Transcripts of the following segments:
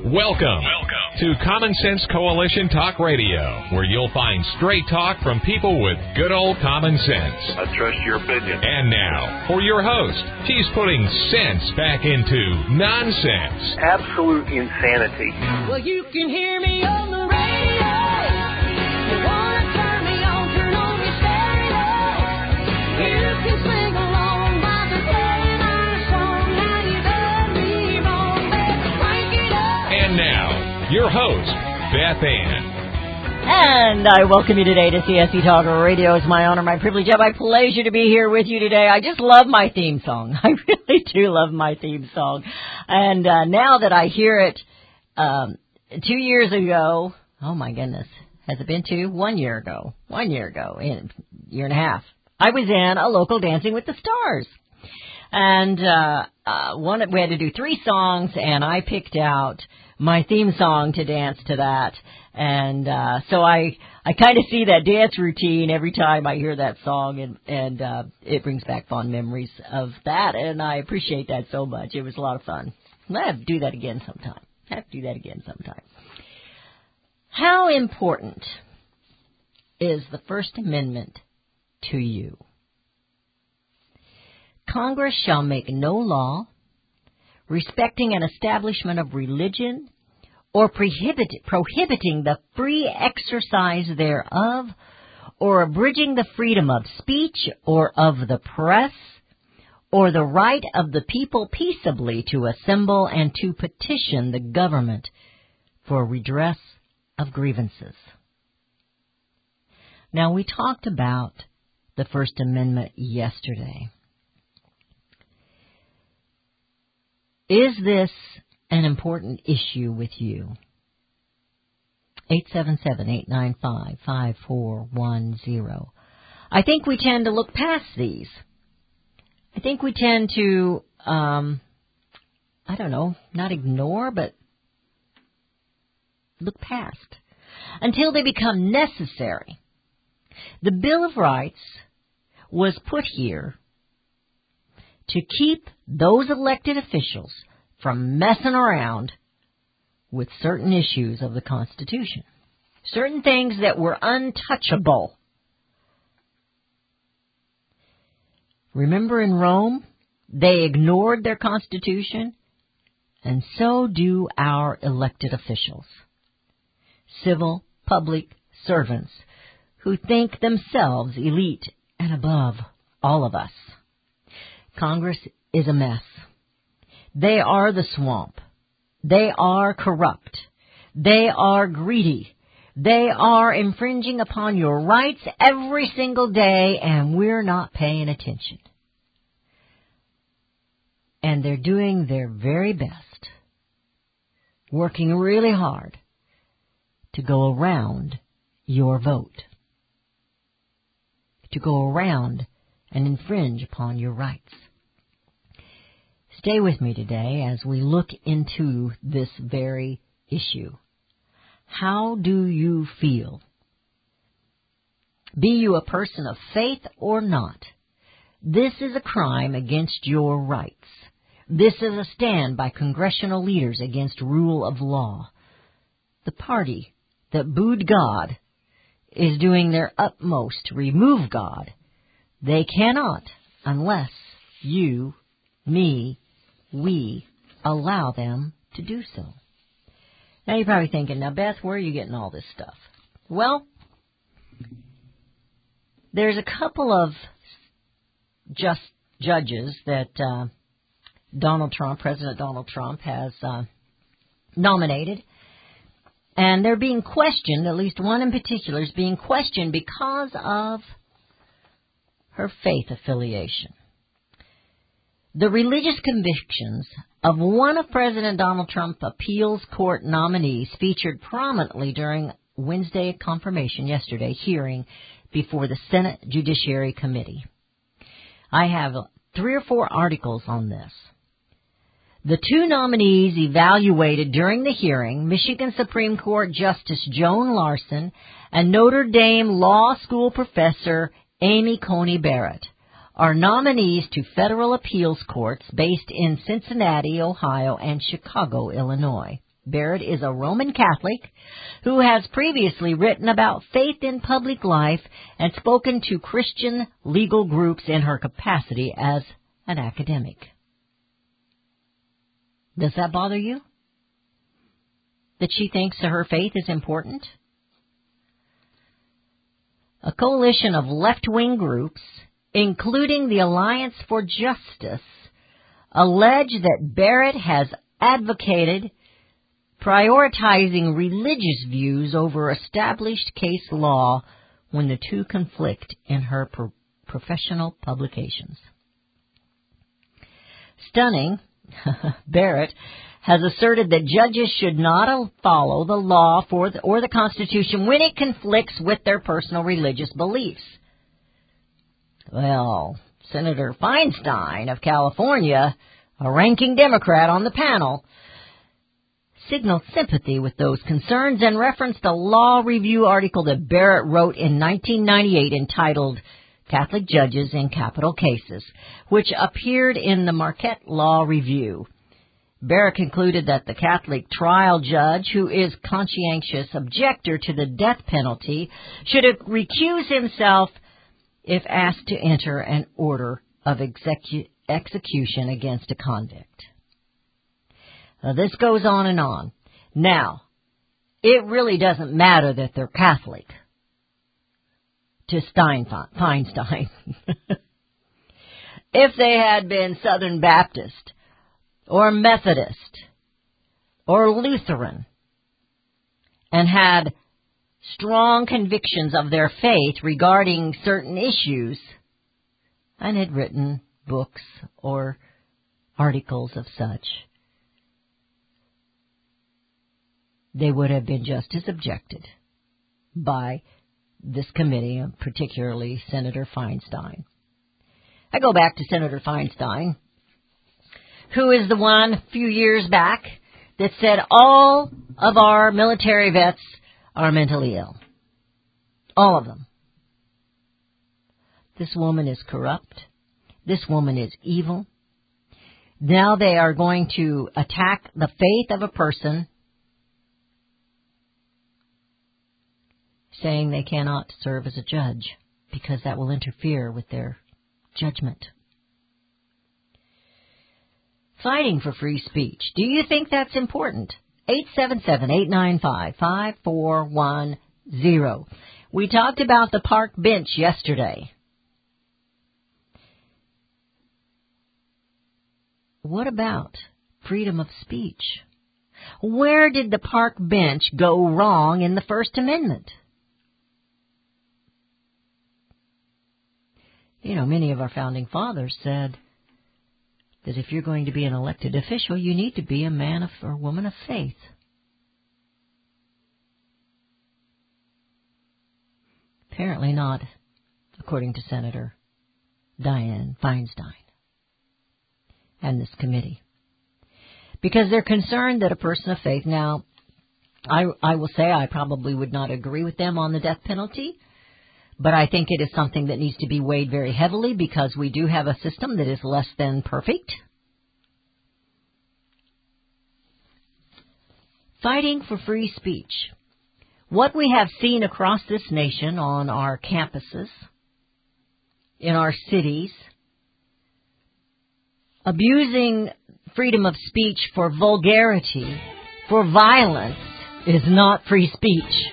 Welcome to Common Sense Coalition Talk Radio, where you'll find straight talk from people with good old common sense. I trust your opinion. And now, for your host, he's putting sense back into nonsense. Absolute insanity. Well, you can hear me on the radio. You want to turn me on, turn on your stereo. You can sing along while they're playing our song. How you done me wrong, baby, crank it up. And now, your host, Beth Ann. And I welcome you today to CSC Talk Radio. It's my honor, my privilege, and my pleasure to be here with you today. I just love my theme song. I really do love my theme song. And now that I hear it 2 years ago, oh my goodness, has it been 2? 1 year ago. 1 year ago, in a year and a half, I was in a local Dancing with the Stars. And we had to do 3 songs, and I picked out my theme song to dance to that. And so I kind of see that dance routine every time I hear that song, and it brings back fond memories of that, and I appreciate that so much. It was a lot of fun. I have to do that again sometime. How important is the First Amendment to you? Congress shall make no law respecting an establishment of religion or prohibiting the free exercise thereof, or abridging the freedom of speech or of the press, or the right of the people peaceably to assemble and to petition the government for redress of grievances. Now, we talked about the First Amendment yesterday. Is this an important issue with you? 877-895-5410. I think we tend to look past these. I think we tend to, not ignore, but look past until they become necessary. The Bill of Rights was put here to keep those elected officials from messing around with certain issues of the Constitution. Certain things that were untouchable. Remember in Rome, they ignored their Constitution, and so do our elected officials. Civil, public servants who think themselves elite and above all of us. Congress is a mess. They are the swamp. They are corrupt. They are greedy. They are infringing upon your rights every single day, and we're not paying attention. And they're doing their very best, working really hard to go around your vote, to go around and infringe upon your rights. Stay with me today as we look into this very issue. How do you feel? Be you a person of faith or not, this is a crime against your rights. This is a stand by congressional leaders against rule of law. The party that booed God is doing their utmost to remove God. They cannot unless you, me, we allow them to do so. Now you're probably thinking, now Beth, where are you getting all this stuff? Well, there's a couple of just judges that President Donald Trump has nominated, and they're being questioned, at least one in particular is being questioned because of her faith affiliation. The religious convictions of one of President Donald Trump's appeals court nominees featured prominently during Wednesday confirmation yesterday hearing before the Senate Judiciary Committee. I have 3 or 4 articles on this. The 2 nominees evaluated during the hearing, Michigan Supreme Court Justice Joan Larson and Notre Dame Law School professor Amy Coney Barrett, are nominees to federal appeals courts based in Cincinnati, Ohio, and Chicago, Illinois. Barrett is a Roman Catholic who has previously written about faith in public life and spoken to Christian legal groups in her capacity as an academic. Does that bother you? That she thinks her faith is important? A coalition of left-wing groups, including the Alliance for Justice, allege that Barrett has advocated prioritizing religious views over established case law when the two conflict in her professional publications. Stunning, Barrett has asserted that judges should not follow the law or the Constitution when it conflicts with their personal religious beliefs. Well, Senator Feinstein of California, a ranking Democrat on the panel, signaled sympathy with those concerns and referenced a law review article that Barrett wrote in 1998 entitled Catholic Judges in Capital Cases, which appeared in the Marquette Law Review. Barrett concluded that the Catholic trial judge, who is conscientious objector to the death penalty, should recuse himself if asked to enter an order of execution against a convict. Now, this goes on and on. Now, it really doesn't matter that they're Catholic to Feinstein. If they had been Southern Baptist or Methodist or Lutheran and had strong convictions of their faith regarding certain issues and had written books or articles of such, they would have been just as objected by this committee, and particularly Senator Feinstein. I go back to Senator Feinstein, who is the one a few years back that said all of our military vets are mentally ill. All of them. This woman is corrupt. This woman is evil. Now they are going to attack the faith of a person, saying they cannot serve as a judge because that will interfere with their judgment. Fighting for free speech. Do you think that's important? 877-895-5410. We talked about the park bench yesterday. What about freedom of speech? Where did the park bench go wrong in the First Amendment? You know, many of our founding fathers said that if you're going to be an elected official, you need to be a man or woman of faith. Apparently not, according to Senator Dianne Feinstein and this committee. Because they're concerned that a person of faith, now, I will say I probably would not agree with them on the death penalty, but I think it is something that needs to be weighed very heavily because we do have a system that is less than perfect. Fighting for free speech. What we have seen across this nation on our campuses, in our cities, abusing freedom of speech for vulgarity, for violence, is not free speech.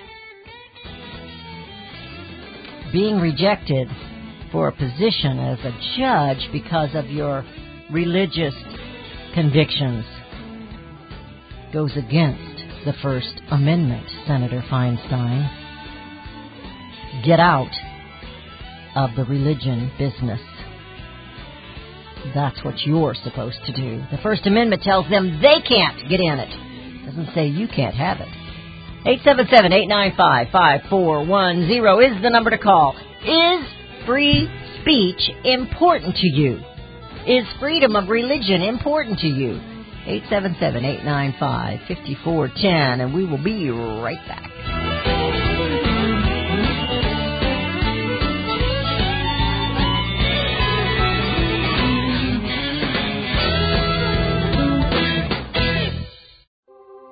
Being rejected for a position as a judge because of your religious convictions goes against the First Amendment, Senator Feinstein. Get out of the religion business. That's what you're supposed to do. The First Amendment tells them they can't get in it. It doesn't say you can't have it. 877-895-5410 is the number to call. Is free speech important to you? Is freedom of religion important to you? 877-895-5410, and we will be right back.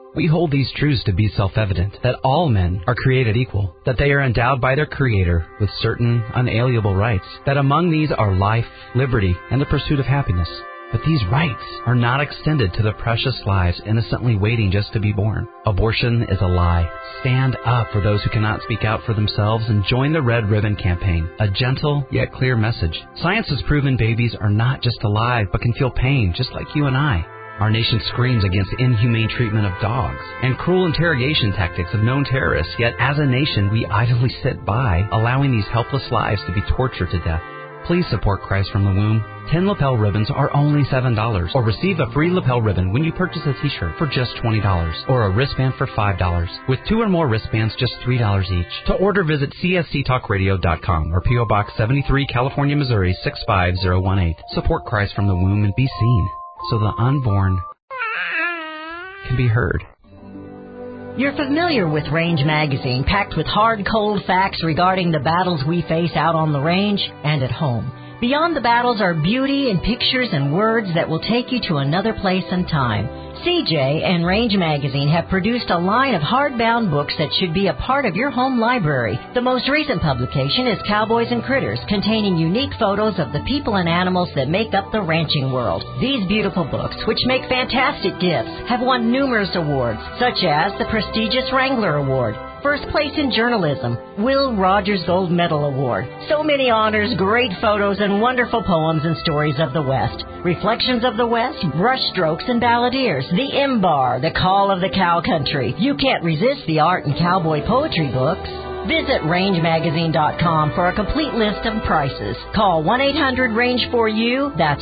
We hold these truths to be self-evident, that all men are created equal, that they are endowed by their Creator with certain unalienable rights, that among these are life, liberty, and the pursuit of happiness. But these rights are not extended to the precious lives innocently waiting just to be born. Abortion is a lie. Stand up for those who cannot speak out for themselves and join the Red Ribbon Campaign, a gentle yet clear message. Science has proven babies are not just alive but can feel pain just like you and I. Our nation screams against inhumane treatment of dogs and cruel interrogation tactics of known terrorists, yet as a nation we idly sit by, allowing these helpless lives to be tortured to death. Please support Christ from the Womb. 10 lapel ribbons are only $7, or receive a free lapel ribbon when you purchase a t-shirt for just $20, or a wristband for $5. With 2 or more wristbands, just $3 each. To order, visit csctalkradio.com or P.O. Box 73, California, Missouri 65018. Support Christ from the Womb and be seen, so the unborn can be heard. You're familiar with Range Magazine, packed with hard, cold facts regarding the battles we face out on the range and at home. Beyond the battles are beauty and pictures and words that will take you to another place and time. CJ and Range Magazine have produced a line of hardbound books that should be a part of your home library. The most recent publication is Cowboys and Critters, containing unique photos of the people and animals that make up the ranching world. These beautiful books, which make fantastic gifts, have won numerous awards, such as the prestigious Wrangler Award, First Place in Journalism, Will Rogers Gold Medal Award. So many honors, great photos, and wonderful poems and stories of the West. Reflections of the West, Brushstrokes and Balladeers, The Imbar, The Call of the Cow Country. You can't resist the art and cowboy poetry books. Visit rangemagazine.com for a complete list of prices. Call 1-800-RANGE-4U. That's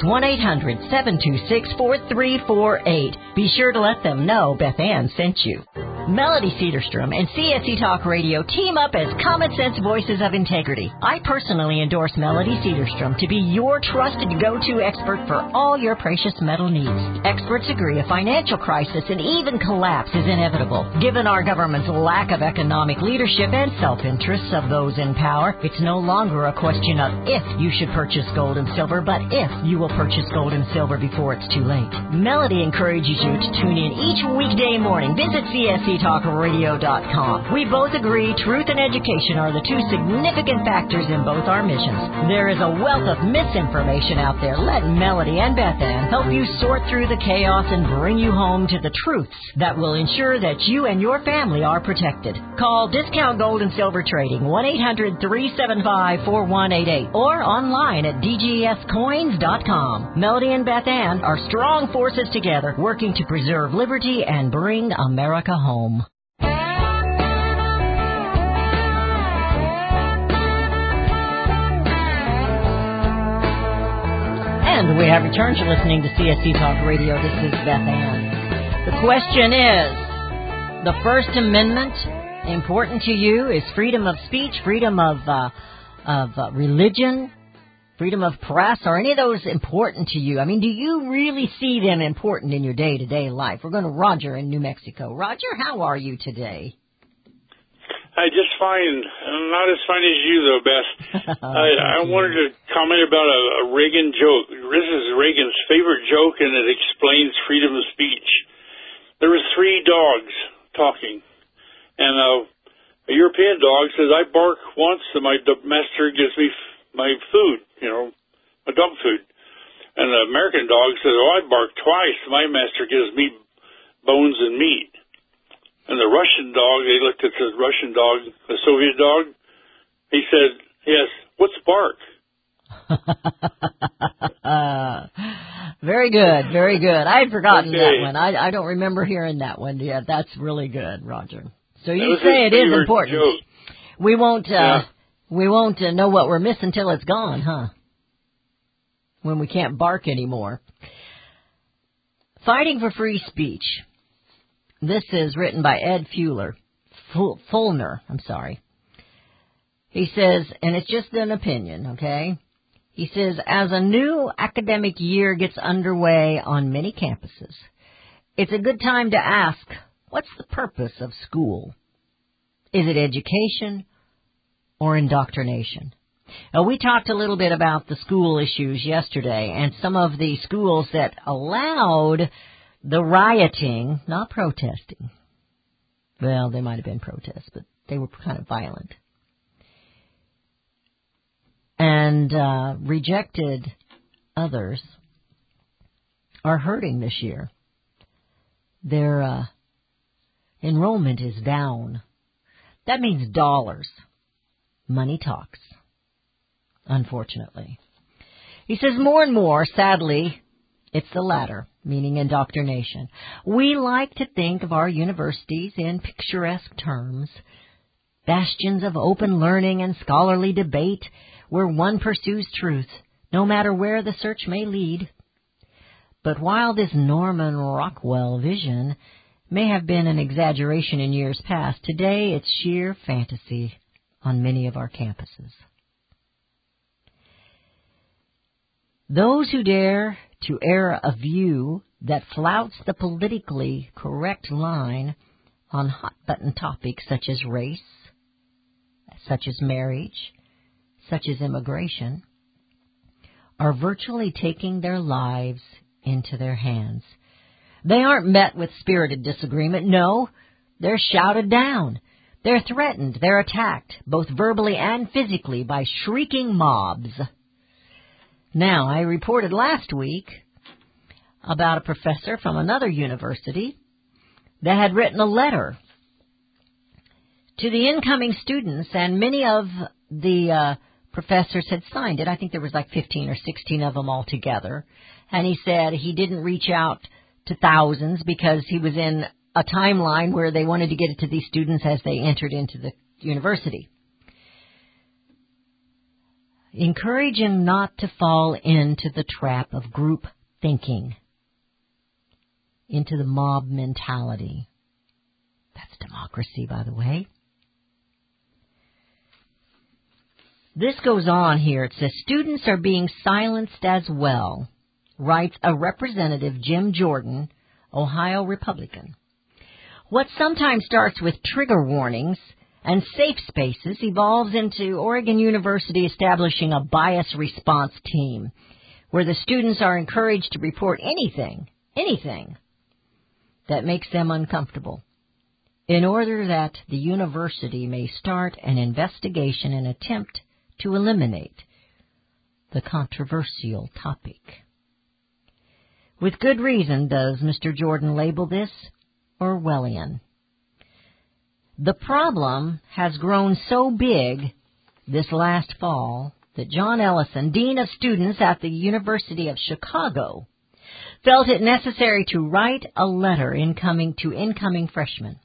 1-800-726-4348. Be sure to let them know Beth Ann sent you. Melody Cedarstrom and CSC Talk Radio team up as common sense voices of integrity. I personally endorse Melody Cedarstrom to be your trusted go-to expert for all your precious metal needs. Experts agree a financial crisis and even collapse is inevitable. Given our government's lack of economic leadership and self-interests of those in power, it's no longer a question of if you should purchase gold and silver, but if you will purchase gold and silver before it's too late. Melody encourages you to tune in each weekday morning. Visit CSCTalkRadio.com. We both agree truth and education are the two significant factors in both our missions. There is a wealth of misinformation out there. Let Melody and Beth Ann help you sort through the chaos and bring you home to the truths that will ensure that you and your family are protected. Call Discount Gold and Silver Trading, 1-800-375-4188, or online at dgscoins.com. Melody and Beth Ann are strong forces together, working to preserve liberty and bring America home. And we have returned to listening to CSC Talk Radio. This is Beth Ann. The question is, the First Amendment important to you? Is freedom of speech, freedom of religion, freedom of press, are any of those important to you? I mean, do you really see them important in your day-to-day life? We're going to Roger in New Mexico. Roger, how are you today? Hi, just fine. Not as fine as you, though, Beth. I wanted to comment about a Reagan joke. This is Reagan's favorite joke, and it explains freedom of speech. There was 3 dogs talking, and a European dog says, I bark once, and my master gives me my food, my dog food. And the American dog says, I bark twice, and my master gives me bones and meat. And the Russian dog, they looked at the Russian dog, the Soviet dog. He said, yes, what's bark? Very good, very good. I had forgotten that one. I don't remember hearing that one. Yeah, that's really good, Roger. So you say it is important. Joke. We won't know what we're missing till it's gone, huh? When we can't bark anymore. Fighting for free speech. This is written by Ed Fulner. I'm sorry. He says, and it's just an opinion, okay? He says, as a new academic year gets underway on many campuses, it's a good time to ask, what's the purpose of school? Is it education or indoctrination? We talked a little bit about the school issues yesterday and some of the schools that allowed the rioting, not protesting. Well, there might have been protests, but they were kind of violent. And rejected others are hurting this year. Their enrollment is down. That means dollars. Money talks, unfortunately. He says more and more, sadly, it's the latter, meaning indoctrination. We like to think of our universities in picturesque terms, bastions of open learning and scholarly debate where one pursues truth, no matter where the search may lead. But while this Norman Rockwell vision may have been an exaggeration in years past, today it's sheer fantasy on many of our campuses. Those who dare to air a view that flouts the politically correct line on hot-button topics such as race, such as marriage, such as immigration, are virtually taking their lives into their hands. They aren't met with spirited disagreement. No, they're shouted down. They're threatened. They're attacked, both verbally and physically, by shrieking mobs. Now, I reported last week about a professor from another university that had written a letter to the incoming students, and many of the professors had signed it. I think there was like 15 or 16 of them altogether. And he said he didn't reach out to thousands because he was in a timeline where they wanted to get it to these students as they entered into the university. Encourage him not to fall into the trap of group thinking, into the mob mentality. That's democracy, by the way. This goes on here. It says, students are being silenced as well, writes a representative, Jim Jordan, Ohio Republican. What sometimes starts with trigger warnings and safe spaces evolves into Oregon University establishing a bias response team where the students are encouraged to report anything that makes them uncomfortable in order that the university may start an investigation and attempt to eliminate the controversial topic. With good reason does Mr. Jordan label this Orwellian. The problem has grown so big this last fall that John Ellison, Dean of Students at the University of Chicago, felt it necessary to write a letter to incoming freshmen.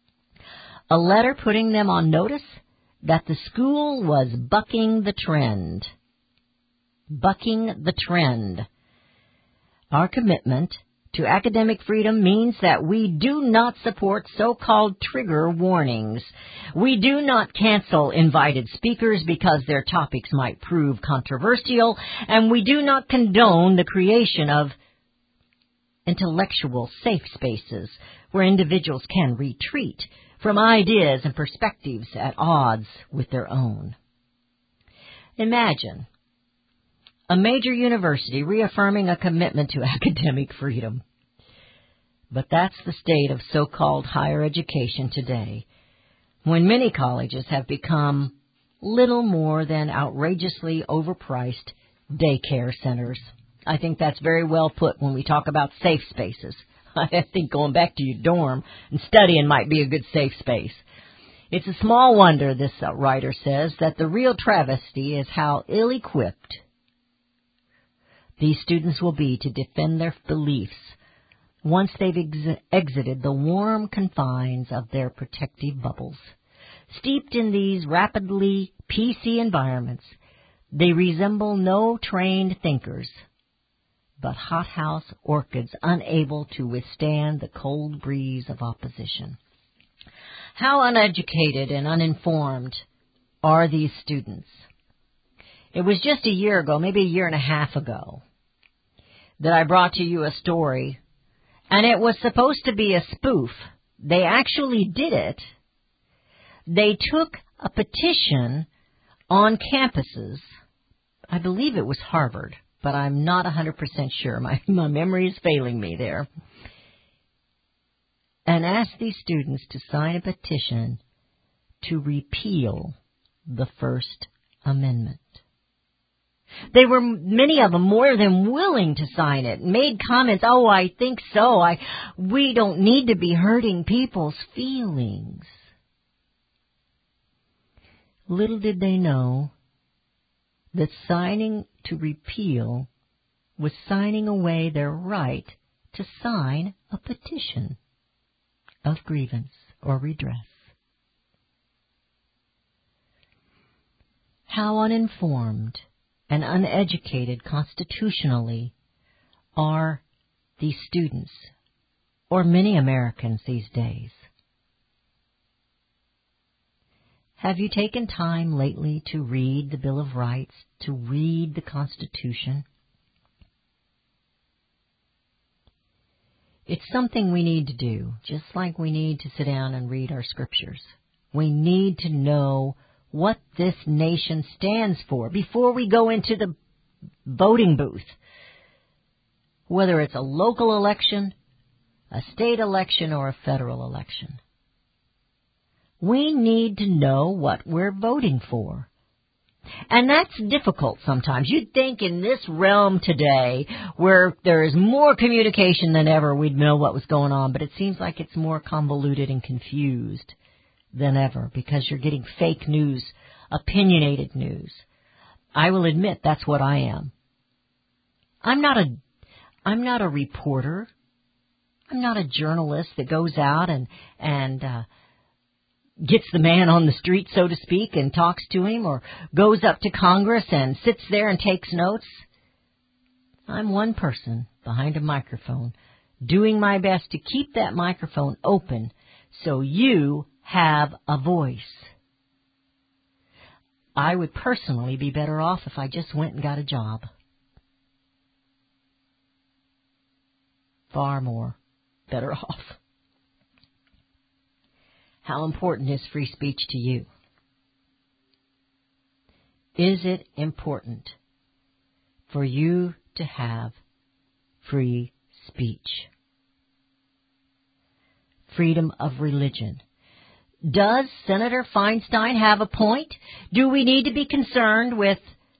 A letter putting them on notice that the school was bucking the trend. Bucking the trend. Our commitment to academic freedom means that we do not support so-called trigger warnings. We do not cancel invited speakers because their topics might prove controversial, and we do not condone the creation of intellectual safe spaces where individuals can retreat from ideas and perspectives at odds with their own. Imagine a major university reaffirming a commitment to academic freedom. But that's the state of so-called higher education today, when many colleges have become little more than outrageously overpriced daycare centers. I think that's very well put when we talk about safe spaces. I think going back to your dorm and studying might be a good safe space. It's a small wonder, this writer says, that the real travesty is how ill-equipped these students will be to defend their beliefs once they've exited the warm confines of their protective bubbles. Steeped in these rapidly PC environments, they resemble no trained thinkers, but hothouse orchids unable to withstand the cold breeze of opposition. How uneducated and uninformed are these students? It was just a year ago, maybe a year and a half ago, that I brought to you a story, and it was supposed to be a spoof. They actually did it. They took a petition on campuses. I believe it was Harvard, but I'm not 100% sure. My memory is failing me there. and asked these students to sign a petition to repeal the First Amendment. They were, many of them, more than willing to sign it, made comments, "Oh, I think so. We don't need to be hurting people's feelings." Little did they know that signing to repeal was signing away their right to sign a petition of grievance or redress. How uninformed and uneducated constitutionally are these students, or many Americans these days. Have you taken time lately to read the Bill of Rights, to read the Constitution? It's something we need to do, just like we need to sit down and read our scriptures. We need to know what this nation stands for before we go into the voting booth. Whether it's a local election, a state election, or a federal election. We need to know what we're voting for. And that's difficult sometimes. You'd think in this realm today, where there is more communication than ever, we'd know what was going on, but it seems like it's more convoluted and confused than ever, because you're getting fake news, opinionated news. I will admit that's what I am. I'm not a reporter. I'm not a journalist that goes out and gets the man on the street, so to speak, and talks to him, or goes up to Congress and sits there and takes notes. I'm one person behind a microphone, doing my best to keep that microphone open so you have a voice. I would personally be better off if I just went and got a job. Far more better off. How important is free speech to you? Is it important for you to have free speech? Freedom of religion. Does Senator Feinstein have a point? Do we need to be concerned with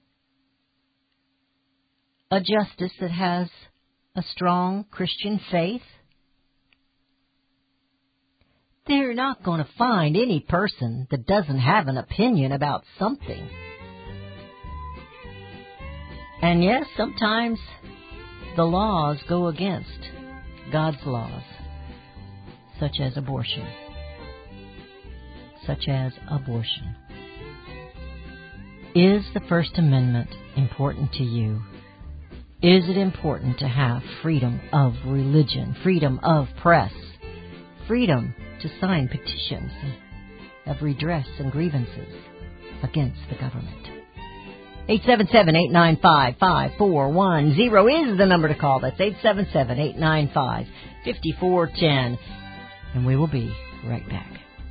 a justice that has a strong Christian faith? They're not going to find any person that doesn't have an opinion about something. And yes, sometimes the laws go against God's laws, such as abortion. Is the First Amendment important to you? Is it important to have freedom of religion, freedom of press, freedom to sign petitions of redress and grievances against the government? 877-895-5410 is the number to call. That's 877-895-5410. And we will be right back.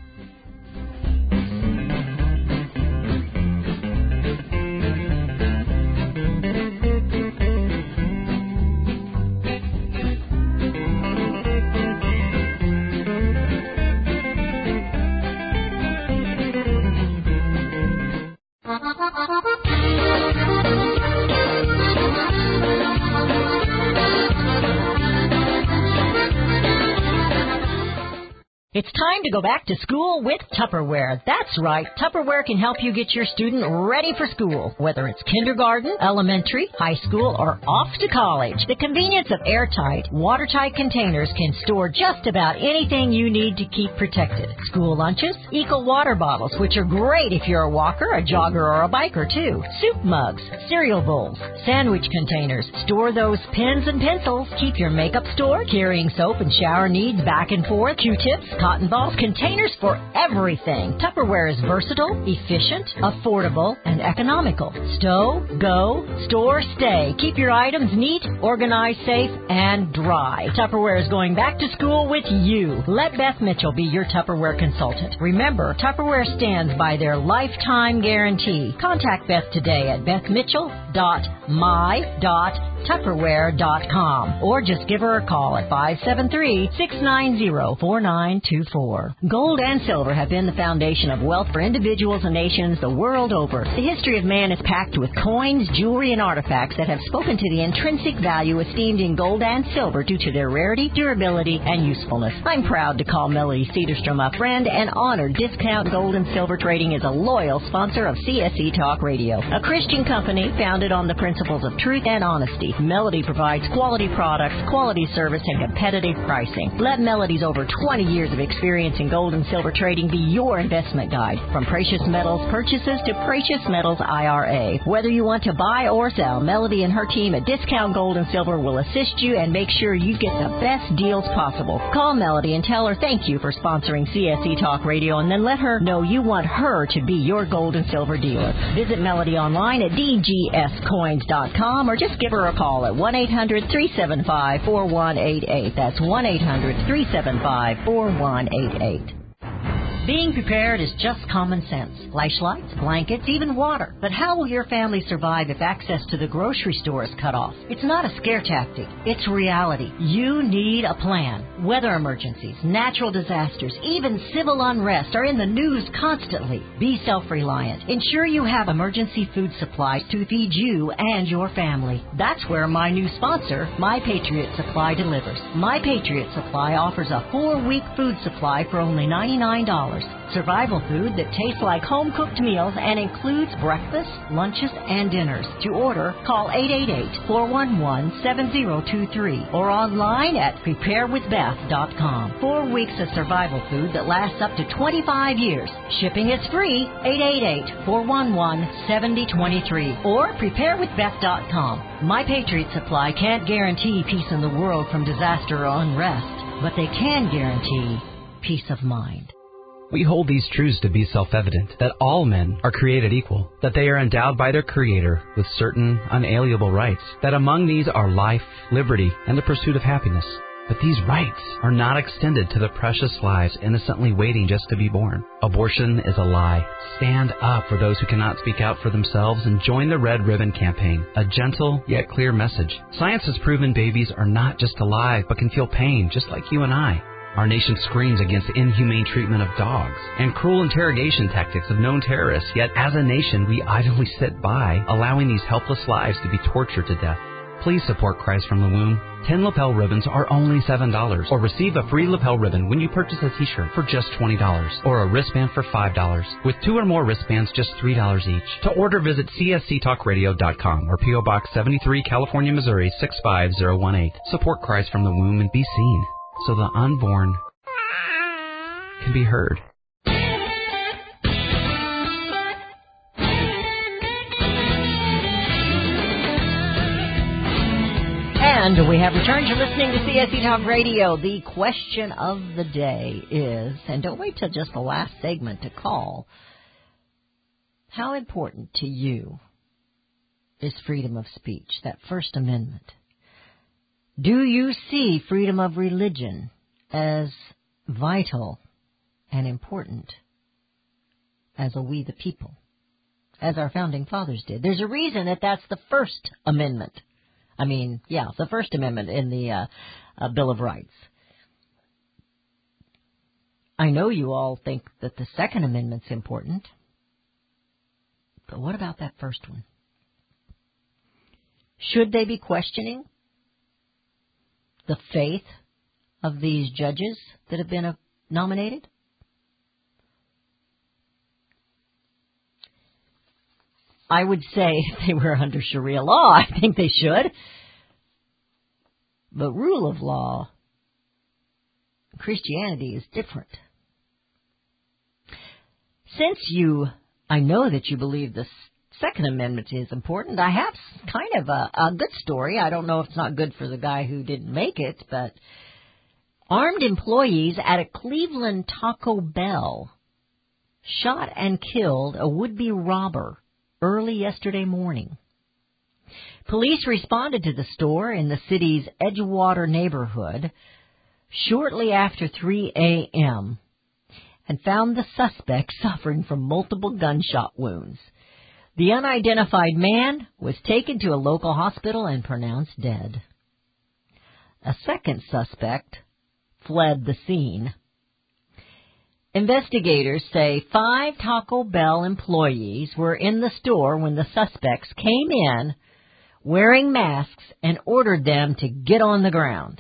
It's time to go back to school with Tupperware. That's right. Tupperware can help you get your student ready for school, whether it's kindergarten, elementary, high school, or off to college. The convenience of airtight, watertight containers can store just about anything you need to keep protected. School lunches, Eco water bottles, which are great if you're a walker, a jogger, or a biker, too. Soup mugs, cereal bowls, sandwich containers. Store those pens and pencils. Keep your makeup stored, carrying soap and shower needs back and forth, Q-tips, cotton balls, containers for everything. Tupperware is versatile, efficient, affordable, and economical. Stow, go, store, stay. Keep your items neat, organized, safe, and dry. Tupperware is going back to school with you. Let Beth Mitchell be your Tupperware consultant. Remember, Tupperware stands by their lifetime guarantee. Contact Beth today at bethmitchell.my.tupperware. Tupperware.com, or just give her a call at 573-690-4924. Gold and silver have been the foundation of wealth for individuals and nations the world over. The history of man is packed with coins, jewelry, and artifacts that have spoken to the intrinsic value esteemed in gold and silver due to their rarity, durability, and usefulness. I'm proud to call Melody Cedarstrom a friend and honored Discount Gold and Silver Trading is a loyal sponsor of CSE Talk Radio, a Christian company founded on the principles of truth and honesty. Melody provides quality products, quality service, and competitive pricing. Let Melody's over 20 years of experience in gold and silver trading be your investment guide. From precious metals purchases to precious metals IRA. Whether you want to buy or sell, Melody and her team at Discount Gold and Silver will assist you and make sure you get the best deals possible. Call Melody and tell her thank you for sponsoring CSE Talk Radio, and then let her know you want her to be your gold and silver dealer. Visit Melody online at dgscoins.com or just give her a call at 1-800-375-4188. That's 1-800-375-4188. Being prepared is just common sense. Flashlights, blankets, even water. But how will your family survive if access to the grocery store is cut off? It's not a scare tactic. It's reality. You need a plan. Weather emergencies, natural disasters, even civil unrest are in the news constantly. Be self-reliant. Ensure you have emergency food supplies to feed you and your family. That's where my new sponsor, My Patriot Supply, delivers. My Patriot Supply offers a 4-week food supply for only $99. Survival food that tastes like home-cooked meals and includes breakfast, lunches, and dinners. To order, call 888-411-7023 or online at preparewithbeth.com. 4 weeks of survival food that lasts up to 25 years. Shipping is free. 888-411-7023 or preparewithbeth.com. My Patriot Supply can't guarantee peace in the world from disaster or unrest, but they can guarantee peace of mind. We hold these truths to be self-evident, that all men are created equal, that they are endowed by their Creator with certain unalienable rights, that among these are life, liberty, and the pursuit of happiness. But these rights are not extended to the precious lives innocently waiting just to be born. Abortion is a lie. Stand up for those who cannot speak out for themselves and join the Red Ribbon Campaign, a gentle yet clear message. Science has proven babies are not just alive, but can feel pain just like you and I. Our nation screams against inhumane treatment of dogs and cruel interrogation tactics of known terrorists, yet as a nation we idly sit by, allowing these helpless lives to be tortured to death. Please support Christ from the Womb. 10 lapel ribbons are only $7, or receive a free lapel ribbon when you purchase a t-shirt for just $20, or a wristband for $5. With 2 or more wristbands, just $3 each. To order, visit csctalkradio.com or P.O. Box 73, California, Missouri 65018. Support Christ from the Womb and be seen, so the unborn can be heard. And we have returned. You're listening to CSE Talk Radio. The question of the day is, and don't wait till just the last segment to call, how important to you is freedom of speech, that First Amendment? Do you see freedom of religion as vital and important as a we the people, as our founding fathers did? There's a reason that that's the First Amendment. The First Amendment in the Bill of Rights. I know you all think that the Second Amendment's important, but what about that first one? Should they be questioning the faith of these judges that have been nominated? I would say if they were under Sharia law, I think they should. But rule of law, Christianity is different. Since I know that you believe the Second Amendment is important, I have kind of a good story. I don't know if it's not good for the guy who didn't make it, but armed employees at a Cleveland Taco Bell shot and killed a would-be robber early yesterday morning. Police responded to the store in the city's Edgewater neighborhood shortly after 3 a.m. and found the suspect suffering from multiple gunshot wounds. The unidentified man was taken to a local hospital and pronounced dead. A second suspect fled the scene. Investigators say 5 Taco Bell employees were in the store when the suspects came in wearing masks and ordered them to get on the ground.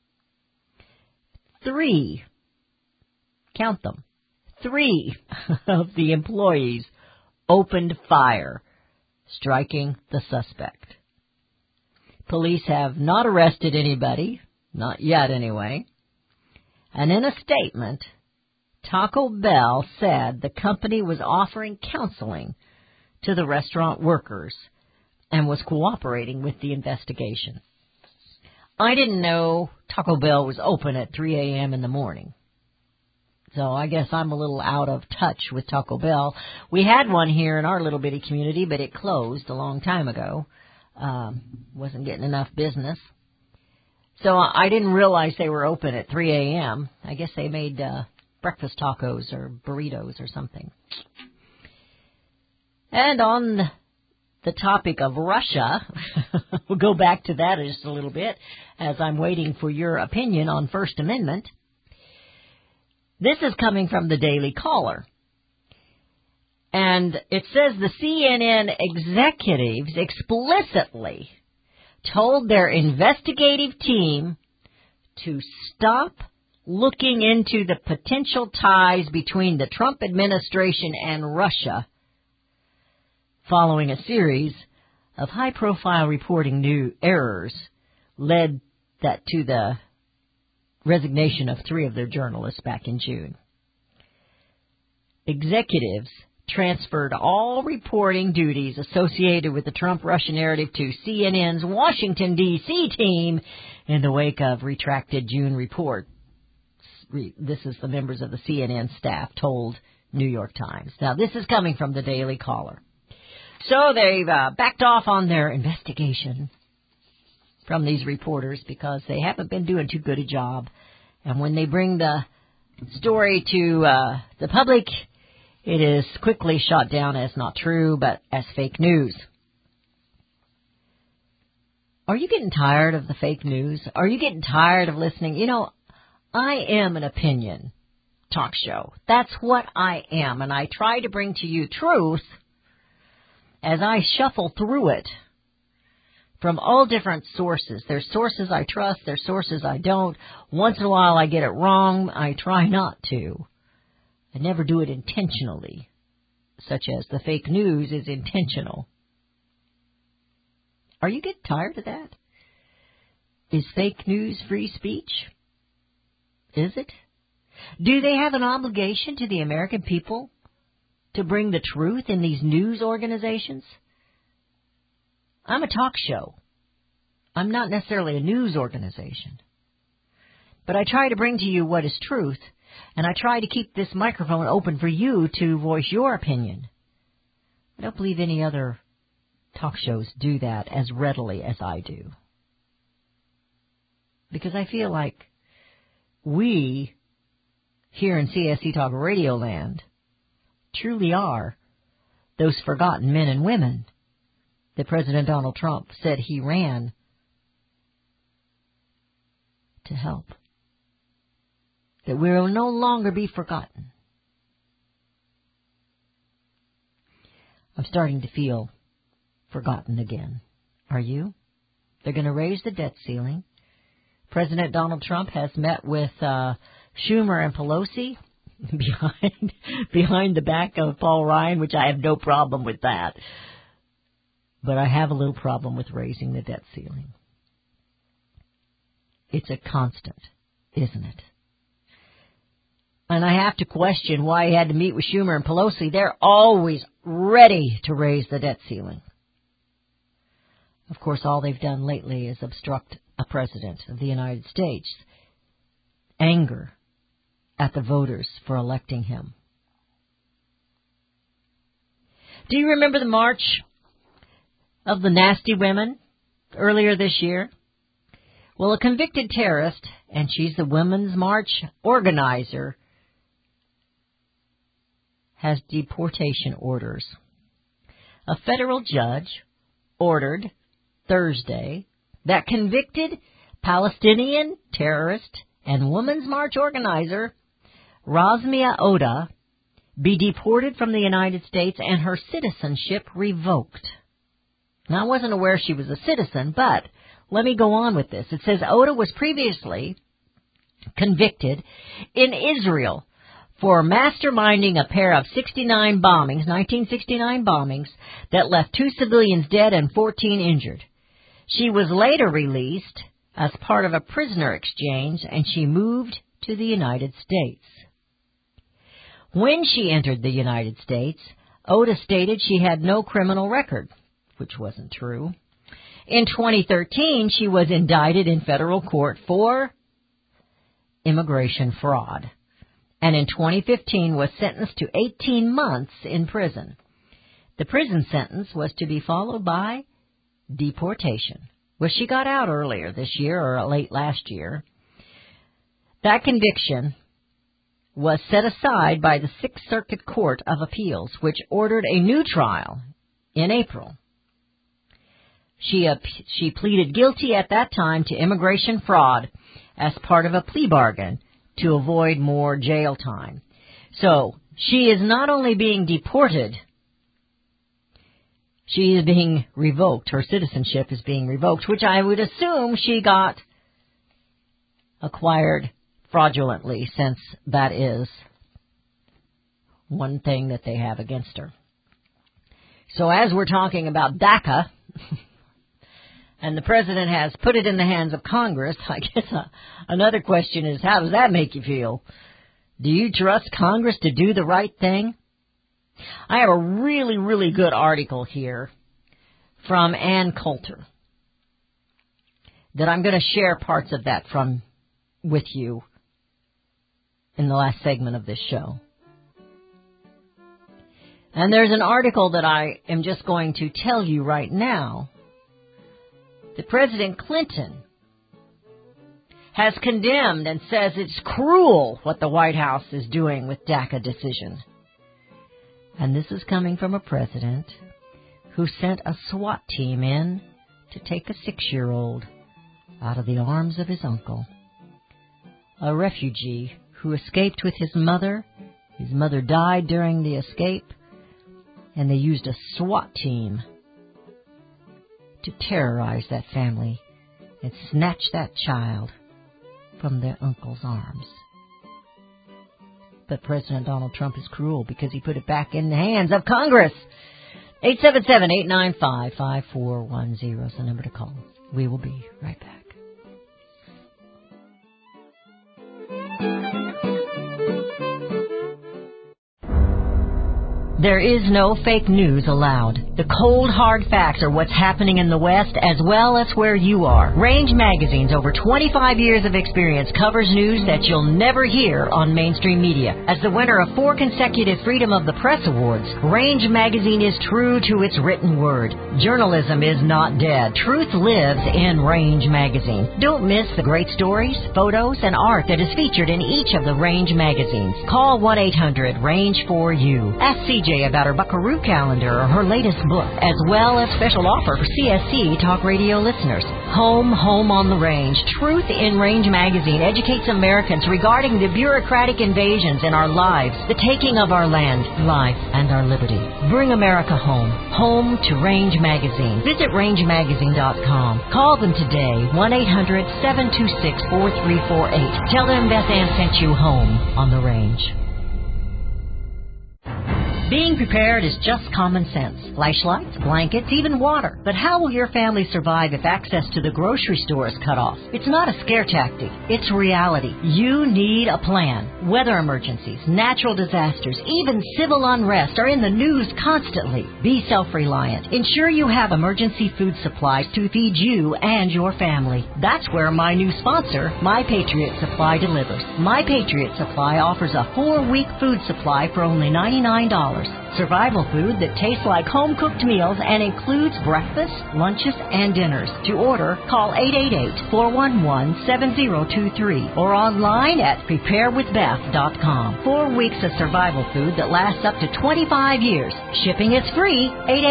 3, count them, 3 of the employees opened fire, striking the suspect. Police have not arrested anybody, not yet anyway. And in a statement, Taco Bell said the company was offering counseling to the restaurant workers and was cooperating with the investigation. I didn't know Taco Bell was open at 3 a.m. in the morning. So I guess I'm a little out of touch with Taco Bell. We had one here in our little bitty community, but it closed a long time ago. Wasn't getting enough business. So I didn't realize they were open at 3 a.m. I guess they made breakfast tacos or burritos or something. And on the topic of Russia, we'll go back to that just a little bit as I'm waiting for your opinion on First Amendment. This is coming from the Daily Caller. And it says the CNN executives explicitly told their investigative team to stop looking into the potential ties between the Trump administration and Russia following a series of high-profile reporting new errors led that to the resignation of 3 of their journalists back in June. Executives transferred all reporting duties associated with the Trump-Russia narrative to CNN's Washington, D.C. team in the wake of retracted June report. This is the members of the CNN staff told New York Times. Now, this is coming from the Daily Caller. So they've backed off on their investigation from these reporters because they haven't been doing too good a job. And when they bring the story to the public, it is quickly shot down as not true, but as fake news. Are you getting tired of the fake news? Are you getting tired of listening? You know, I am an opinion talk show. That's what I am, and I try to bring to you truth as I shuffle through it from all different sources. There's sources I trust, there's sources I don't. Once in a while I get it wrong. I try not to. I never do it intentionally, such as the fake news is intentional. Are you getting tired of that? Is fake news free speech? Is it? Do they have an obligation to the American people to bring the truth in these news organizations? I'm a talk show. I'm not necessarily a news organization. But I try to bring to you what is truth, and I try to keep this microphone open for you to voice your opinion. I don't believe any other talk shows do that as readily as I do. Because I feel like we, here in CSC Talk Radio Land, truly are those forgotten men and women that President Donald Trump said he ran to help. That we will no longer be forgotten. I'm starting to feel forgotten again. Are you? They're going to raise the debt ceiling. President Donald Trump has met with Schumer and Pelosi behind the back of Paul Ryan, which I have no problem with that. But I have a little problem with raising the debt ceiling. It's a constant, isn't it? And I have to question why he had to meet with Schumer and Pelosi. They're always ready to raise the debt ceiling. Of course, all they've done lately is obstruct a president of the United States. Anger at the voters for electing him. Do you remember the March of the Nasty Women earlier this year? Well, a convicted terrorist, and she's the Women's March organizer, has deportation orders. a federal judge ordered Thursday that convicted Palestinian terrorist and Women's March organizer Razmia Oda be deported from the United States and her citizenship revoked. Now, I wasn't aware she was a citizen, but let me go on with this. It says Oda was previously convicted in Israel for masterminding a pair of 1969 bombings that left 2 civilians dead and 14 injured. She was later released as part of a prisoner exchange, and she moved to the United States. When she entered the United States, Oda stated she had no criminal record, which wasn't true. In 2013, she was indicted in federal court for immigration fraud, and in 2015 was sentenced to 18 months in prison. The prison sentence was to be followed by deportation. Well, she got out earlier this year or late last year. That conviction was set aside by the Sixth Circuit Court of Appeals, which ordered a new trial in April. She pleaded guilty at that time to immigration fraud as part of a plea bargain to avoid more jail time. So she is not only being deported, she is being revoked. Her citizenship is being revoked, which I would assume she got acquired fraudulently, since that is one thing that they have against her. So as we're talking about DACA, and the president has put it in the hands of Congress, I guess another question is, how does that make you feel? Do you trust Congress to do the right thing? I have a really, really good article here from Ann Coulter that I'm going to share parts of that with you in the last segment of this show. And there's an article that I am just going to tell you right now that President Clinton has condemned and says it's cruel what the White House is doing with DACA decision. And this is coming from a president who sent a SWAT team in to take a 6-year-old out of the arms of his uncle. A refugee who escaped with his mother. His mother died during the escape, and they used a SWAT team to terrorize that family and snatch that child from their uncle's arms. But President Donald Trump is cruel because he put it back in the hands of Congress. 877-895-5410 is the number to call. We will be right back. There is no fake news allowed. The cold, hard facts are what's happening in the West as well as where you are. Range Magazine's over 25 years of experience covers news that you'll never hear on mainstream media. As the winner of 4 consecutive Freedom of the Press Awards, Range Magazine is true to its written word. Journalism is not dead. Truth lives in Range Magazine. Don't miss the great stories, photos, and art that is featured in each of the Range magazines. Call 1-800-RANGE-4U. Ask CJ about her Buckaroo calendar or her latest book, as well as special offer for CSC Talk Radio listeners. Home on the Range. Truth in Range Magazine educates Americans regarding the bureaucratic invasions in our lives, the taking of our land, life, and our liberty. Bring America home. Home to Range Magazine. Visit rangemagazine.com. Call them today, 1-800-726-4348. Tell them Beth Ann sent you home on the Range. Being prepared is just common sense. Flashlights, blankets, even water. But how will your family survive if access to the grocery store is cut off? It's not a scare tactic. It's reality. You need a plan. Weather emergencies, natural disasters, even civil unrest are in the news constantly. Be self-reliant. Ensure you have emergency food supplies to feed you and your family. That's where my new sponsor, My Patriot Supply, delivers. My Patriot Supply offers a 4-week food supply for only $99. Wars. Survival food that tastes like home-cooked meals and includes breakfast, lunches, and dinners. To order, call 888-411-7023 or online at preparewithbeth.com. 4 weeks of survival food that lasts up to 25 years. Shipping is free.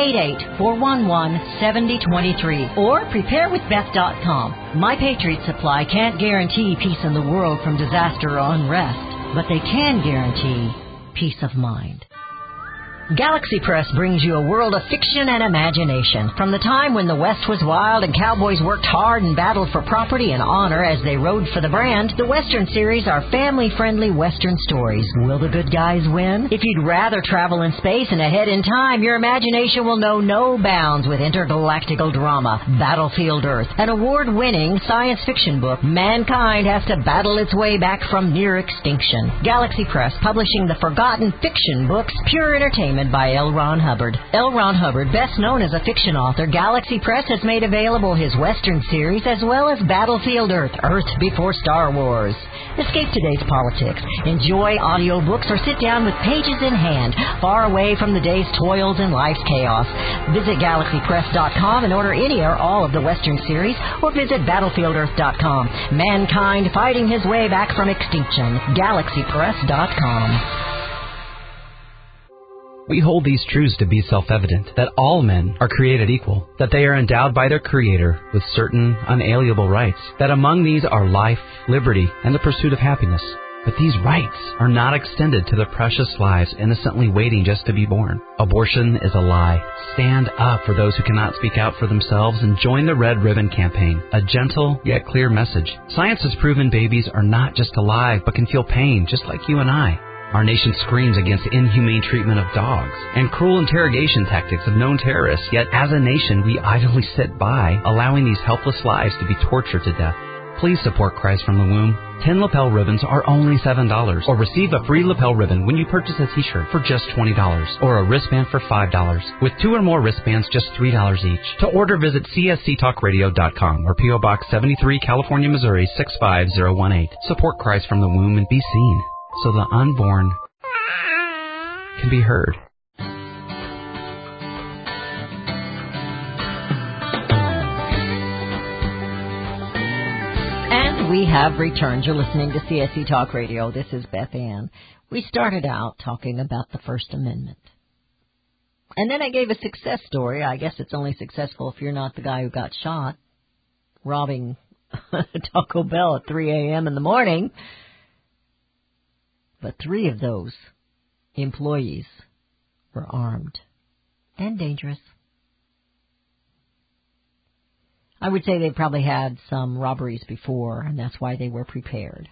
888-411-7023 or preparewithbeth.com. My Patriot Supply can't guarantee peace in the world from disaster or unrest, but they can guarantee peace of mind. Galaxy Press brings you a world of fiction and imagination. From the time when the West was wild and cowboys worked hard and battled for property and honor as they rode for the brand, the Western series are family-friendly Western stories. Will the good guys win? If you'd rather travel in space and ahead in time, your imagination will know no bounds with intergalactical drama, Battlefield Earth, an award-winning science fiction book. Mankind has to battle its way back from near extinction. Galaxy Press, publishing the forgotten fiction books, Pure Entertainment, by L. Ron Hubbard. L. Ron Hubbard, best known as a fiction author, Galaxy Press has made available his Western series as well as Battlefield Earth, Earth Before Star Wars. Escape today's politics. Enjoy audiobooks or sit down with pages in hand, far away from the day's toils and life's chaos. Visit GalaxyPress.com and order any or all of the Western series, or visit BattlefieldEarth.com. Mankind fighting his way back from extinction. GalaxyPress.com. We hold these truths to be self-evident, that all men are created equal, that they are endowed by their Creator with certain unalienable rights, that among these are life, liberty, and the pursuit of happiness. But these rights are not extended to the precious lives innocently waiting just to be born. Abortion is a lie. Stand up for those who cannot speak out for themselves and join the Red Ribbon Campaign, a gentle yet clear message. Science has proven babies are not just alive, but can feel pain just like you and I. Our nation screams against inhumane treatment of dogs and cruel interrogation tactics of known terrorists, yet as a nation we idly sit by, allowing these helpless lives to be tortured to death. Please support Christ from the Womb. 10 lapel ribbons are only $7, or receive a free lapel ribbon when you purchase a t-shirt for just $20, or a wristband for $5. With 2 or more wristbands, just $3 each. To order, visit csctalkradio.com or P.O. Box 73, California, Missouri 65018. Support Christ from the Womb and be seen, so the unborn can be heard. And we have returned. You're listening to CSC Talk Radio. This is Beth Ann. We started out talking about the First Amendment. And then I gave a success story. I guess it's only successful if you're not the guy who got shot robbing Taco Bell at 3 a.m. in the morning. But 3 of those employees were armed and dangerous. I would say they probably had some robberies before, and that's why they were prepared.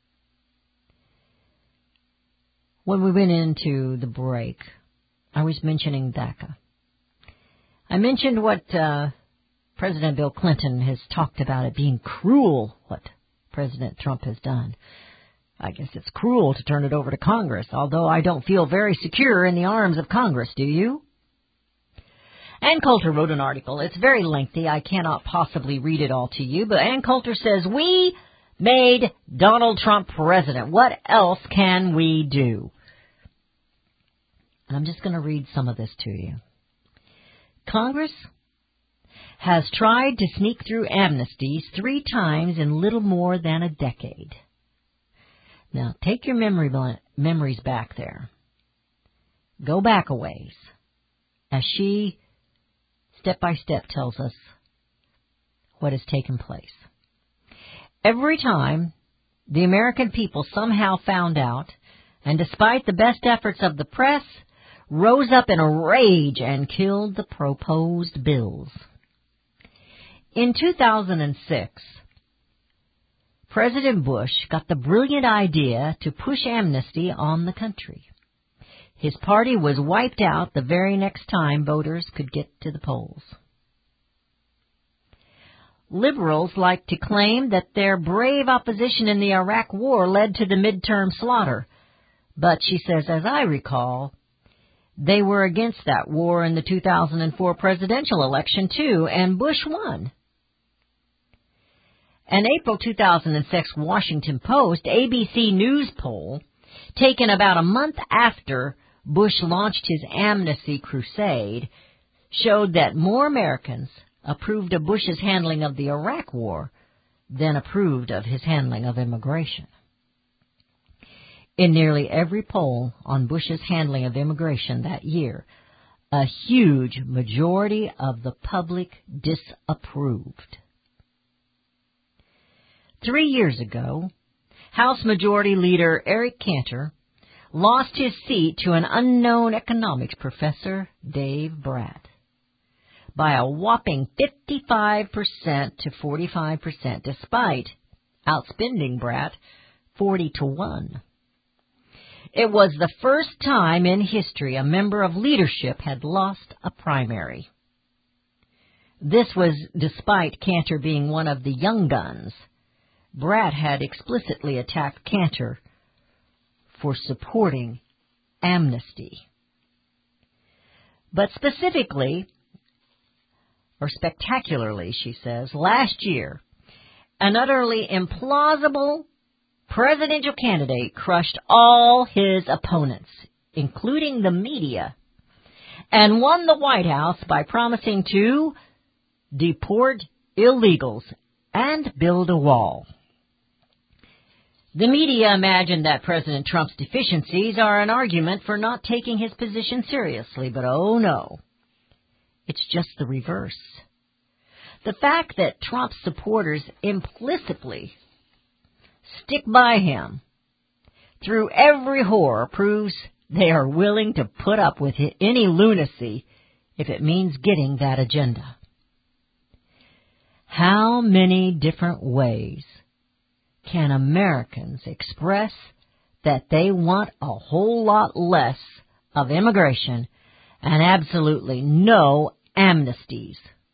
When we went into the break, I was mentioning DACA. I mentioned what President Bill Clinton has talked about, it being cruel, what President Trump has done. I guess it's cruel to turn it over to Congress, although I don't feel very secure in the arms of Congress, do you? Ann Coulter wrote an article. It's very lengthy. I cannot possibly read it all to you, but Ann Coulter says, we made Donald Trump president. What else can we do? And I'm just going to read some of this to you. Congress has tried to sneak through amnesties 3 times in little more than a decade. Now, take your memories back there. Go back a ways, as she, step by step, tells us what has taken place. Every time the American people somehow found out, and despite the best efforts of the press, rose up in a rage and killed the proposed bills. In 2006, President Bush got the brilliant idea to push amnesty on the country. His party was wiped out the very next time voters could get to the polls. Liberals like to claim that their brave opposition in the Iraq War led to the midterm slaughter. But she says, as I recall, they were against that war in the 2004 presidential election too, and Bush won. An April 2006 Washington Post ABC News poll, taken about a month after Bush launched his amnesty crusade showed that more Americans approved of Bush's handling of the Iraq War than approved of his handling of immigration. In nearly every poll on Bush's handling of immigration that year, a huge majority of the public disapproved. 3 years ago, House Majority Leader Eric Cantor lost his seat to an unknown economics professor, Dave Brat, by a whopping 55% to 45%, despite outspending Brat 40-1. It was the first time in history a member of leadership had lost a primary. This was despite Cantor being one of the young guns. Brat had explicitly attacked Cantor for supporting amnesty. But specifically, or spectacularly, she says, last year, an utterly implausible presidential candidate crushed all his opponents, including the media, and won the White House by promising to deport illegals and build a wall. The media imagined that President Trump's deficiencies are an argument for not taking his position seriously, but oh no, it's just the reverse. The fact that Trump's supporters implicitly stick by him through every horror proves they are willing to put up with any lunacy if it means getting that agenda. How many different ways can Americans express that they want a whole lot less of immigration and absolutely no amnesties?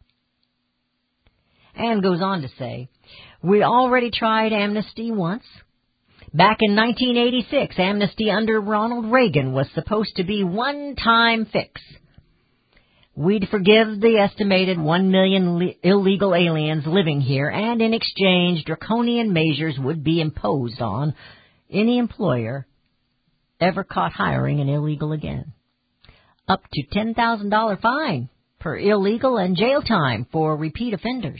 And goes on to say, we already tried amnesty once. Back in 1986, amnesty under Ronald Reagan was supposed to be one-time fix. We'd forgive the estimated 1 million illegal aliens living here, and in exchange, draconian measures would be imposed on any employer ever caught hiring an illegal again. Up to $10,000 fine per illegal and jail time for repeat offenders.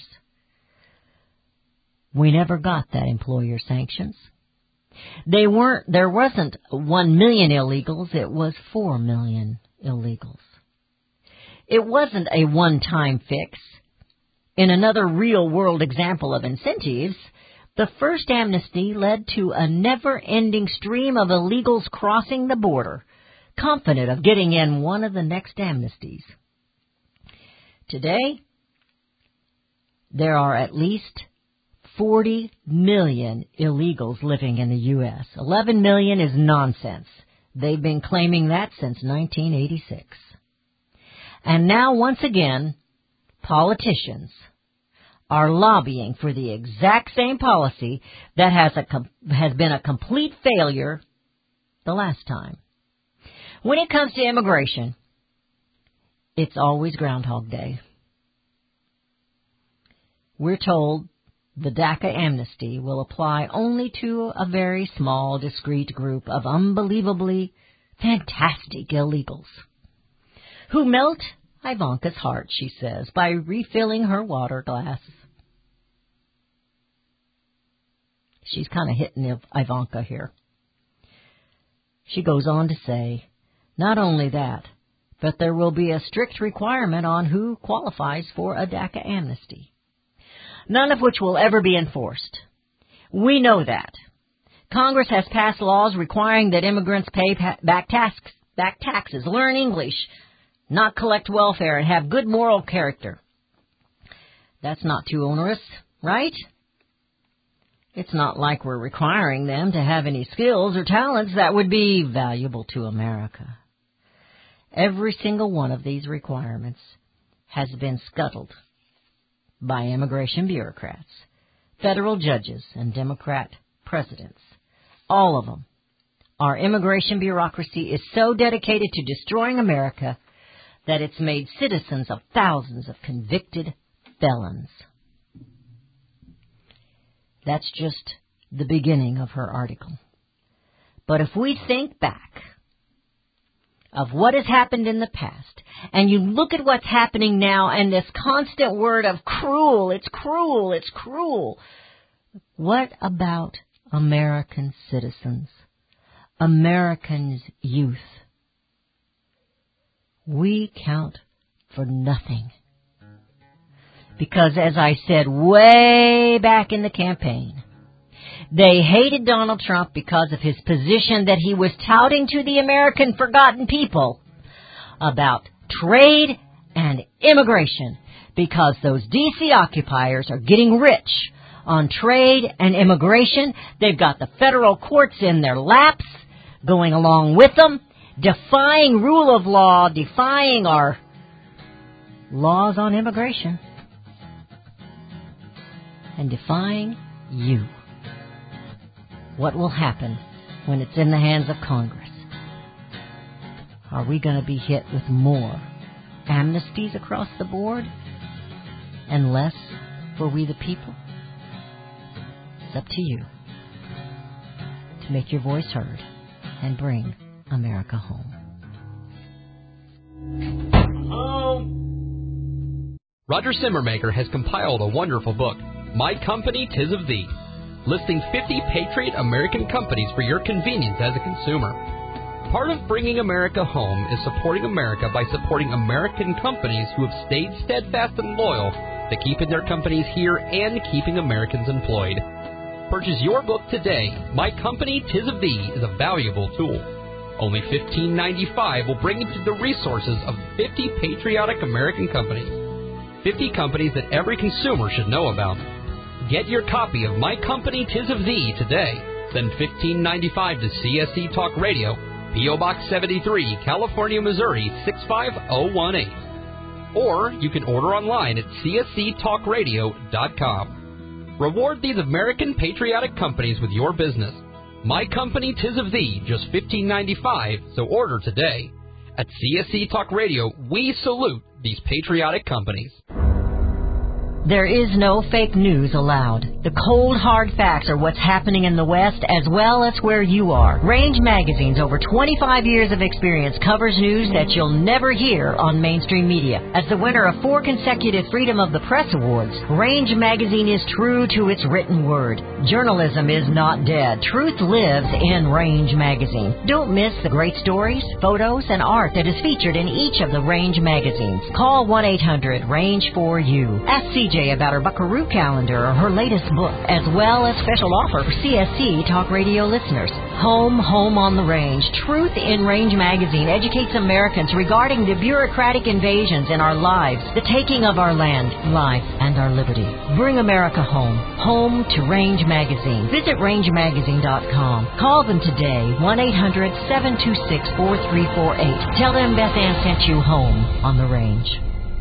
We never got that employer sanctions. There wasn't 1 million illegals, it was 4 million illegals. It wasn't a one-time fix. In another real-world example of incentives, the first amnesty led to a never-ending stream of illegals crossing the border, confident of getting in one of the next amnesties. Today, there are at least 40 million illegals living in the U.S. 11 million is nonsense. They've been claiming that since 1986. And now, once again, politicians are lobbying for the exact same policy that has been a complete failure the last time. When it comes to immigration, it's always Groundhog Day. We're told the DACA amnesty will apply only to a very small, discrete group of unbelievably fantastic illegals who melt Ivanka's heart, she says, by refilling her water glass. She's kind of hitting Ivanka here. She goes on to say, not only that, but there will be a strict requirement on who qualifies for a DACA amnesty, none of which will ever be enforced. We know that. Congress has passed laws requiring that immigrants pay back taxes, learn English, not collect welfare, and have good moral character. That's not too onerous, right? It's not like we're requiring them to have any skills or talents that would be valuable to America. Every single one of these requirements has been scuttled by immigration bureaucrats, federal judges, and Democrat presidents. All of them. Our immigration bureaucracy is so dedicated to destroying America that it's made citizens of thousands of convicted felons. That's just the beginning of her article. But if we think back of what has happened in the past, and you look at what's happening now and this constant word of cruel, it's cruel, it's cruel. What about American citizens, Americans' youth? We count for nothing. Because as I said way back in the campaign, they hated Donald Trump because of his position that he was touting to the American forgotten people about trade and immigration, because those D.C. occupiers are getting rich on trade and immigration. They've got the federal courts in their laps, going along with them, defying rule of law, defying our laws on immigration, and defying you. What will happen when it's in the hands of Congress? Are we going to be hit with more amnesties across the board and less for we the people? It's up to you to make your voice heard and bring America home. Roger Simmermaker has compiled a wonderful book, My Company, 'Tis of Thee, listing 50 patriot American companies for your convenience as a consumer. Part of bringing America home is supporting America by supporting American companies who have stayed steadfast and loyal to keeping their companies here and keeping Americans employed. Purchase your book today. My Company, 'Tis of Thee is a valuable tool. Only $15.95 will bring you to the resources of 50 patriotic American companies. 50 companies that every consumer should know about. Get your copy of My Company, 'Tis of Thee today. Send $15.95 to CSC Talk Radio, P.O. Box 73, California, Missouri, 65018. Or you can order online at csctalkradio.com. Reward these American patriotic companies with your business. My Company, 'Tis of Thee, just $15.95, so order today. At CSC Talk Radio, we salute these patriotic companies. There is no fake news allowed. The cold, hard facts are what's happening in the West as well as where you are. Range Magazine's over 25 years of experience covers news that you'll never hear on mainstream media. As the winner of 4 consecutive Freedom of the Press Awards, Range Magazine is true to its written word. Journalism is not dead. Truth lives in Range Magazine. Don't miss the great stories, photos, and art that is featured in each of the Range magazines. Call 1-800-RANGE-4U. Ask CJ about her Buckaroo calendar or her latest book, as well as special offer for CSC Talk Radio listeners. Home on the Range. Truth in Range Magazine educates Americans regarding the bureaucratic invasions in our lives, the taking of our land, life, and our liberty. Bring America home. Home to Range Magazine. Visit rangemagazine.com. Call them today, 1-800-726-4348. Tell them Beth Ann sent you home on the Range.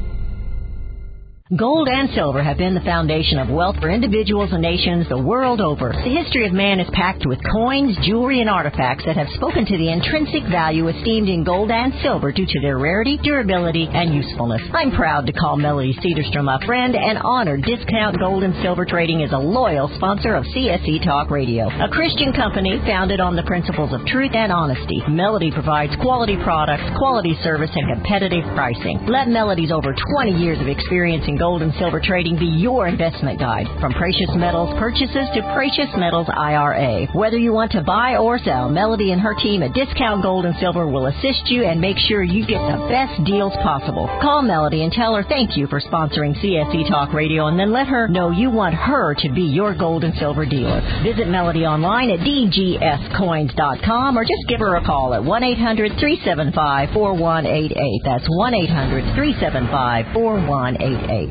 Gold and silver have been the foundation of wealth for individuals and nations the world over. The history of man is packed with coins, jewelry, and artifacts that have spoken to the intrinsic value esteemed in gold and silver due to their rarity, durability, and usefulness. I'm proud to call Melody Cedarstrom a friend and honored Discount Gold and Silver Trading is a loyal sponsor of CSC Talk Radio, a Christian company founded on the principles of truth and honesty. Melody provides quality products, quality service, and competitive pricing. Let Melody's over 20 years of experience in gold and silver trading be your investment guide. From precious metals purchases to precious metals IRA. Whether you want to buy or sell, Melody and her team at Discount Gold and Silver will assist you and make sure you get the best deals possible. Call Melody and tell her thank you for sponsoring CSC Talk Radio, and then let her know you want her to be your gold and silver dealer. Visit Melody online at dgscoins.com or just give her a call at 1-800-375-4188. That's 1-800-375-4188.